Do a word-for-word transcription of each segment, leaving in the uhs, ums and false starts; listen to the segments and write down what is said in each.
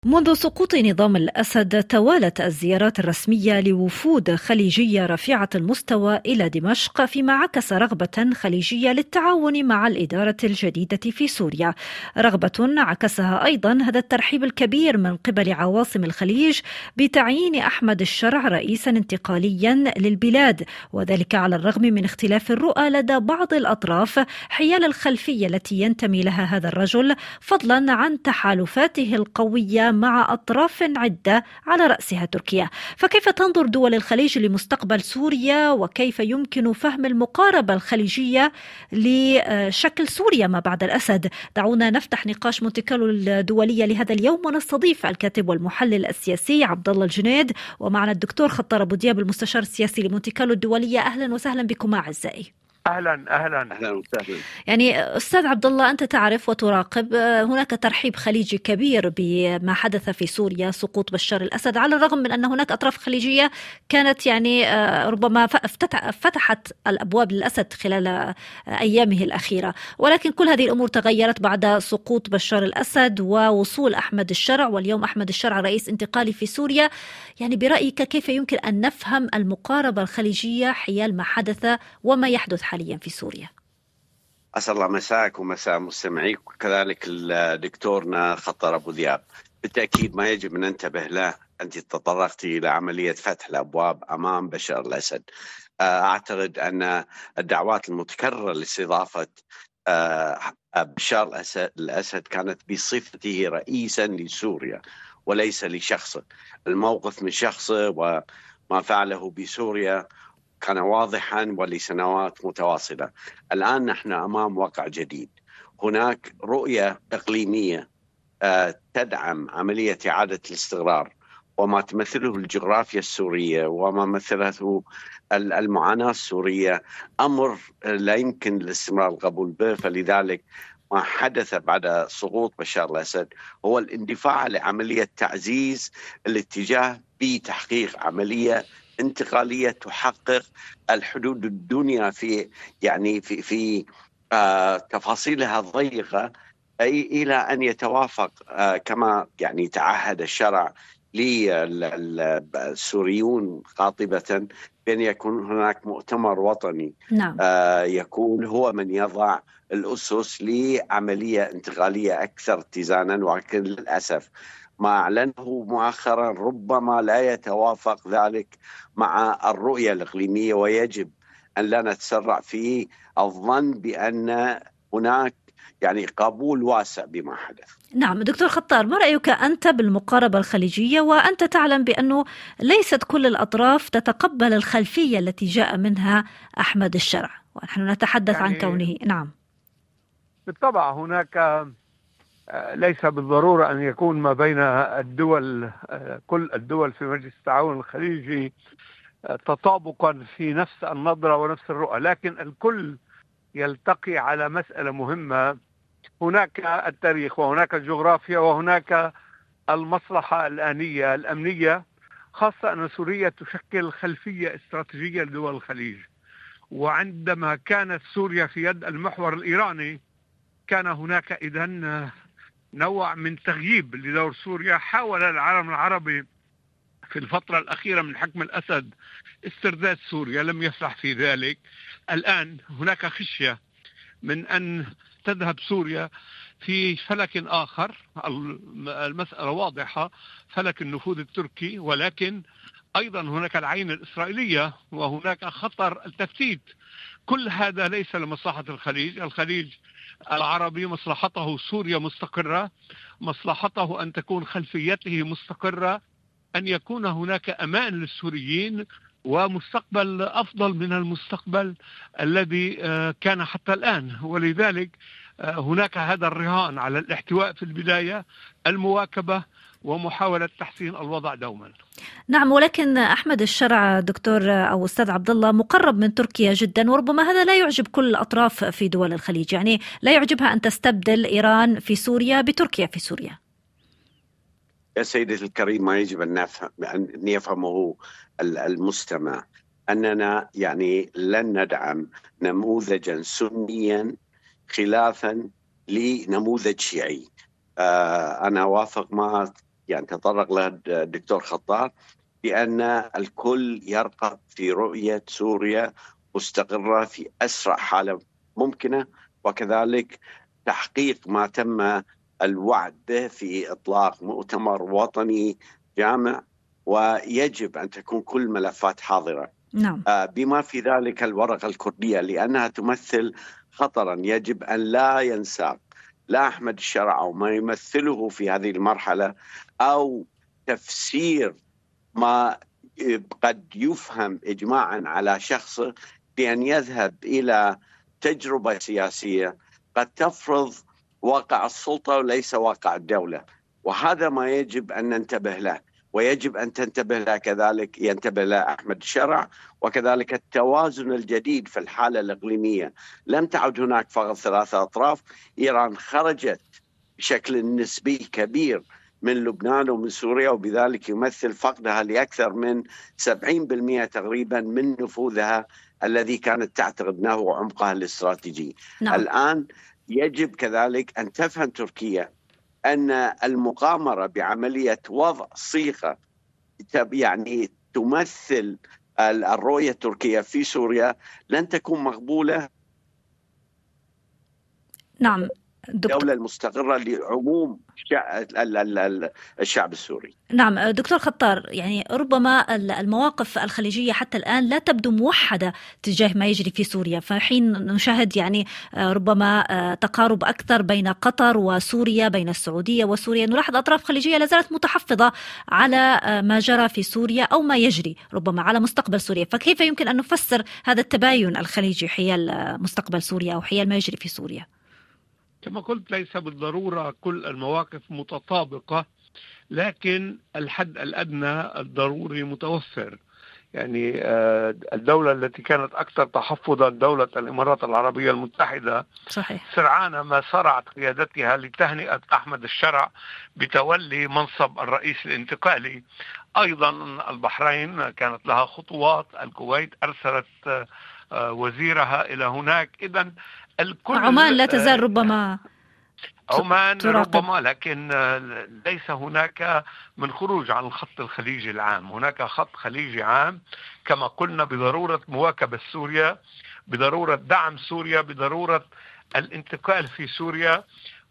منذ سقوط نظام الأسد توالت الزيارات الرسمية لوفود خليجية رفيعة المستوى إلى دمشق، فيما عكس رغبة خليجية للتعاون مع الإدارة الجديدة في سوريا، رغبة عكسها أيضا هذا الترحيب الكبير من قبل عواصم الخليج بتعيين أحمد الشرع رئيسا انتقاليا للبلاد، وذلك على الرغم من اختلاف الرؤى لدى بعض الأطراف حيال الخلفية التي ينتمي لها هذا الرجل، فضلا عن تحالفاته القوية مع أطراف عدة على رأسها تركيا. فكيف تنظر دول الخليج لمستقبل سوريا، وكيف يمكن فهم المقاربة الخليجية لشكل سوريا ما بعد الأسد؟ دعونا نفتح نقاش مونتي كارلو الدولية لهذا اليوم، ونستضيف الكاتب والمحلل السياسي عبد الله الجنيد، ومعنا الدكتور خطار أبو دياب المستشار السياسي لمونتي كارلو الدولية. أهلا وسهلا بكم أعزائي. اهلا اهلا اهلا وسهلا. يعني استاذ عبد الله، انت تعرف وتراقب، هناك ترحيب خليجي كبير بما حدث في سوريا، سقوط بشار الاسد، على الرغم من ان هناك اطراف خليجيه كانت يعني ربما فتحت الابواب للاسد خلال ايامه الاخيره، ولكن كل هذه الامور تغيرت بعد سقوط بشار الاسد ووصول احمد الشرع، واليوم احمد الشرع رئيس انتقالي في سوريا. يعني برايك كيف يمكن ان نفهم المقاربه الخليجيه حيال ما حدث وما يحدث حاليا في سوريا؟ أسأل الله مساك ومساء مستمعيك، وكذلك دكتورنا خطر أبو دياب. بالتأكيد ما يجب أن ننتبه له. أنت تطرقت إلى عملية فتح الأبواب أمام بشار الأسد. أعتقد أن الدعوات المتكررة لاستضافة بشار الأسد كانت بصفته رئيسا لسوريا وليس لشخصه. الموقف من شخصه وما فعله بسوريا كان واضحا ولسنوات متواصلة. الآن نحن أمام واقع جديد، هناك رؤية إقليمية تدعم عملية إعادة الاستقرار وما تمثله الجغرافيا السورية وما مثلته المعاناة السورية، أمر لا يمكن الاستمرار القبول به. فلذلك ما حدث بعد سقوط بشار الأسد هو الاندفاع لعملية تعزيز الاتجاه بتحقيق عملية انتقالية تحقق الحدود الدنيا في يعني في في آه تفاصيلها الضيقة، أي إلى أن يتوافق آه كما يعني تعهد الشرع للسوريون قاطبة بأن يكون هناك مؤتمر وطني. نعم. آه يكون هو من يضع الأسس لعملية انتقالية أكثر اتزانا، ولكن للأسف ما أعلنه مؤخرا ربما لا يتوافق ذلك مع الرؤية الإقليمية، ويجب أن لا نتسرع في الظن بأن هناك يعني قبول واسع بما حدث. نعم دكتور خطار، ما رأيك أنت بالمقاربة الخليجية، وأنت تعلم بأنه ليست كل الأطراف تتقبل الخلفية التي جاء منها أحمد الشرع، ونحن نتحدث يعني عن كونه نعم بالطبع هناك ليس بالضرورة أن يكون ما بين الدول كل الدول في مجلس التعاون الخليجي تطابقا في نفس النظرة ونفس الرؤى، لكن الكل يلتقي على مسألة مهمة. هناك التاريخ وهناك الجغرافيا وهناك المصلحة الآنية الأمنية، خاصة أن سوريا تشكل خلفية استراتيجية لدول الخليج. وعندما كانت سوريا في يد المحور الإيراني كان هناك إذن نوع من تغييب لدور سوريا. حاول العالم العربي في الفترة الأخيرة من حكم الأسد استرداد سوريا، لم يفلح في ذلك. الآن هناك خشية من أن تذهب سوريا في فلك آخر. المسألة واضحة، فلك النفوذ التركي، ولكن أيضا هناك العين الإسرائيلية وهناك خطر التفتيت. كل هذا ليس لمصلحة الخليج. الخليج العربي مصلحته سوريا مستقرة، مصلحته أن تكون خلفيته مستقرة، أن يكون هناك أمان للسوريين ومستقبل أفضل من المستقبل الذي كان حتى الآن. ولذلك هناك هذا الرهان على الاحتواء في البداية، المواكبة ومحاولة تحسين الوضع دوما. نعم، ولكن أحمد الشرع دكتور أو أستاذ عبد الله مقرب من تركيا جدا، وربما هذا لا يعجب كل الأطراف في دول الخليج، يعني لا يعجبها أن تستبدل إيران في سوريا بتركيا في سوريا. يا سيدتي الكريم، ما يجب أن يفهمه المستمع أننا يعني لن ندعم نموذجا سنيا خلافا لنموذج شيعي. آه أنا وافق مع يعني تطرق له الدكتور خطار، بأن الكل يرغب في رؤية سوريا مستقرة في أسرع حالة ممكنة، وكذلك تحقيق ما تم الوعد به في إطلاق مؤتمر وطني جامع، ويجب أن تكون كل ملفات حاضرة. نعم. بما في ذلك الورقة الكردية، لأنها تمثل خطرا يجب أن لا ينساق لا أحمد الشرع أو ما يمثله في هذه المرحلة، أو تفسير ما قد يفهم إجماعا على شخصه بأن يذهب إلى تجربة سياسية قد تفرض واقع السلطة وليس واقع الدولة. وهذا ما يجب أن ننتبه له، ويجب أن تنتبه له كذلك ينتبه له أحمد الشرع، وكذلك التوازن الجديد في الحالة الإقليمية. لم تعد هناك فقط ثلاثة أطراف. إيران خرجت بشكل نسبي كبير من لبنان ومن سوريا، وبذلك يمثل فقدها لأكثر من سبعين بالمئة تقريبا من نفوذها الذي كانت تعتقد أنه عمقها الاستراتيجي. نعم. الآن يجب كذلك أن تفهم تركيا أن المغامرة بعملية وضع صيغة يعني تمثل الرؤية التركية في سوريا لن تكون مقبولة. نعم الدولة المستقرة لعموم الشعب السوري. نعم دكتور خطار، يعني ربما المواقف الخليجية حتى الآن لا تبدو موحدة تجاه ما يجري في سوريا، فحين نشاهد يعني ربما تقارب أكثر بين قطر وسوريا، بين السعودية وسوريا، نلاحظ أطراف خليجية لا زالت متحفظة على ما جرى في سوريا أو ما يجري ربما على مستقبل سوريا. فكيف يمكن أن نفسر هذا التباين الخليجي حيال مستقبل سوريا أو حيال ما يجري في سوريا؟ كما قلت ليس بالضرورة كل المواقف متطابقة، لكن الحد الأدنى الضروري متوفر. يعني الدولة التي كانت أكثر تحفظا دولة الإمارات العربية المتحدة صحيح. سرعان ما سرعت قيادتها لتهنئة أحمد الشرع بتولي منصب الرئيس الانتقالي. أيضا البحرين كانت لها خطوات، الكويت أرسلت وزيرها إلى هناك. إذن الكل عمان لا تزال ربما عمان ربما، لكن ليس هناك من خروج عن الخط الخليجي العام. هناك خط خليجي عام كما قلنا بضرورة مواكبة سوريا، بضرورة دعم سوريا، بضرورة الانتقال في سوريا،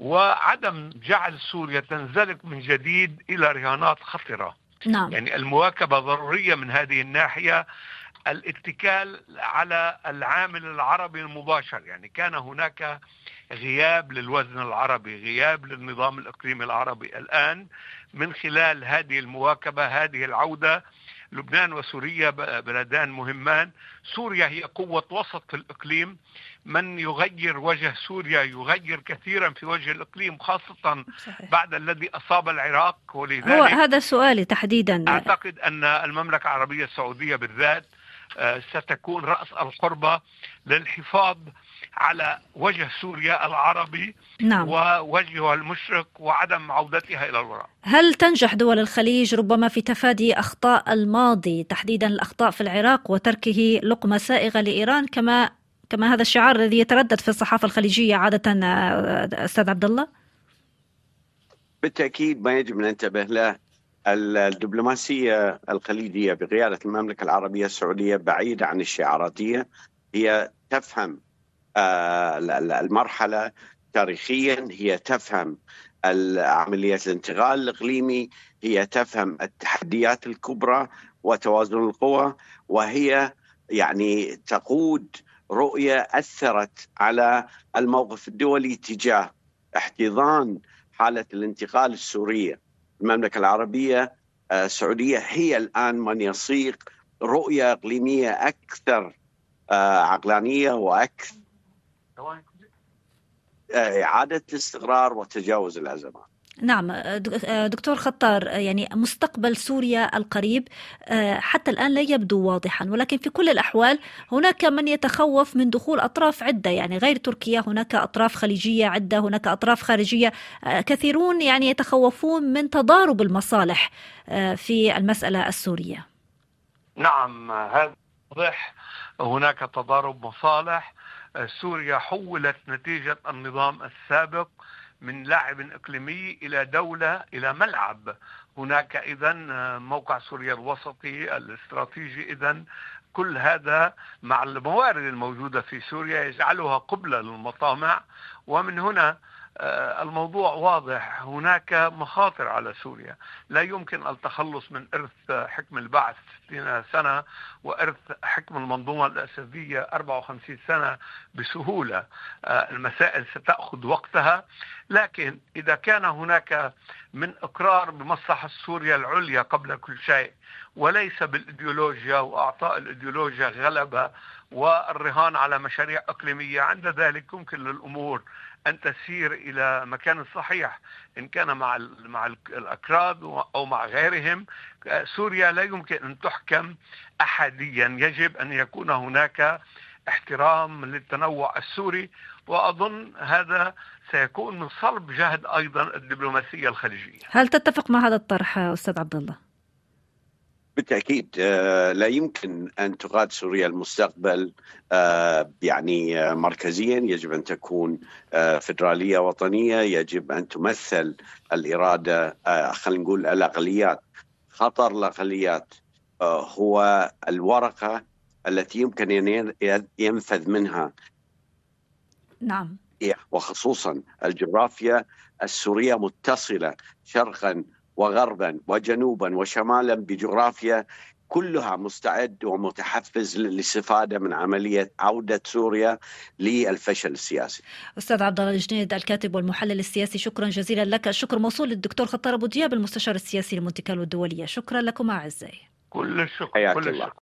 وعدم جعل سوريا تنزلق من جديد إلى رهانات خطرة. نعم. يعني المواكبة ضرورية من هذه الناحية. الاتكال على العامل العربي المباشر، يعني كان هناك غياب للوزن العربي، غياب للنظام الإقليمي العربي. الآن من خلال هذه المواكبة، هذه العودة، لبنان وسوريا بلدان مهمان. سوريا هي قوة وسط في الإقليم، من يغير وجه سوريا يغير كثيرا في وجه الإقليم، خاصة صحيح. بعد الذي أصاب العراق. ولذلك هو هذا سؤالي تحديدا. أعتقد أن المملكة العربية السعودية بالذات ستكون رأس الحربة للحفاظ على وجه سوريا العربي. نعم. ووجهها المشرق وعدم عودتها إلى الوراء. هل تنجح دول الخليج ربما في تفادي أخطاء الماضي، تحديدا الأخطاء في العراق وتركه لقمة سائغة لإيران، كما كما هذا الشعار الذي يتردد في الصحافة الخليجية عادة أستاذ عبد الله؟ بالتأكيد ما يجب أن ننتبه له. الدبلوماسية الخليجية بقيادة المملكة العربية السعودية بعيدة عن الشعاراتية، هي تفهم المرحلة تاريخيا، هي تفهم عملية الانتقال الإقليمي، هي تفهم التحديات الكبرى وتوازن القوى، وهي يعني تقود رؤية أثرت على الموقف الدولي تجاه احتضان حالة الانتقال السورية. المملكة العربية السعودية هي الآن من يصيغ رؤية إقليمية أكثر عقلانية وأكثر إعادة الاستقرار وتجاوز الأزمات. نعم دكتور خطار، يعني مستقبل سوريا القريب حتى الآن لا يبدو واضحا، ولكن في كل الأحوال هناك من يتخوف من دخول أطراف عدة، يعني غير تركيا هناك أطراف خليجية عدة، هناك أطراف خارجية. كثيرون يعني يتخوفون من تضارب المصالح في المسألة السورية. نعم هذا واضح، هناك تضارب مصالح. سوريا حولت نتيجة النظام السابق من لاعب إقليمي إلى دولة، إلى ملعب هناك إذن موقع سوريا الوسطي الاستراتيجي. إذن كل هذا مع الموارد الموجودة في سوريا يجعلها قبلة للمطامع، ومن هنا الموضوع واضح. هناك مخاطر على سوريا، لا يمكن التخلص من إرث حكم البعث ستين سنة وإرث حكم المنظومة الأسدية أربعة وخمسين سنة بسهولة. المسائل ستأخذ وقتها، لكن إذا كان هناك من إقرار بمصلحة سوريا العليا قبل كل شيء، وليس بالإيديولوجيا وأعطاء الإيديولوجيا غلبة والرهان على مشاريع إقليمية، عند ذلك يمكن للأمور أن تسير إلى مكان صحيح، إن كان مع مع الأكراد أو مع غيرهم. سوريا لا يمكن أن تحكم أحاديا، يجب أن يكون هناك احترام للتنوع السوري، وأظن هذا سيكون من صلب جهد أيضا الدبلوماسية الخليجية. هل تتفق مع هذا الطرح أستاذ عبد الله؟ بالتأكيد لا يمكن أن تقاد سوريا المستقبل يعني مركزيا، يجب أن تكون فيدرالية وطنية، يجب أن تمثل الإرادة، خلينا نقول الأقليات. خطر الأقليات هو الورقة التي يمكن أن ينفذ منها، نعم، وخصوصا الجغرافيا السورية متصلة شرقا وغربا وجنوبا وشمالا بجغرافيا كلها مستعد ومتحفز للاستفادة من عملية عودة سوريا للفشل السياسي. أستاذ عبد الله الجنيد الكاتب والمحلل السياسي، شكرا جزيلا لك. الشكر موصول للدكتور خطار أبو دياب المستشار السياسي لمونتي كارلو الدولية. شكرا لكم أعزائي. كل الشكر. كل الشكر.